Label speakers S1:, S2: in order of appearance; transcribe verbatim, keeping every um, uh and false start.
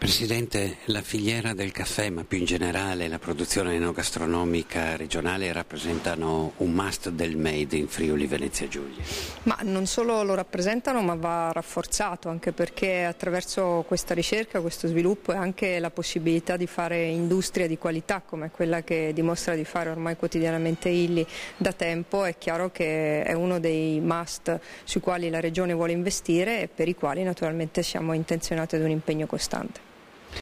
S1: Presidente, la filiera del caffè, ma più in generale la produzione enogastronomica regionale rappresentano un must del made in Friuli Venezia Giulia.
S2: Ma non solo lo rappresentano, ma va rafforzato, anche perché attraverso questa ricerca, questo sviluppo e anche la possibilità di fare industria di qualità come quella che dimostra di fare ormai quotidianamente Illy da tempo, è chiaro che è uno dei must sui quali la Regione vuole investire e per i quali naturalmente siamo intenzionati ad un impegno costante.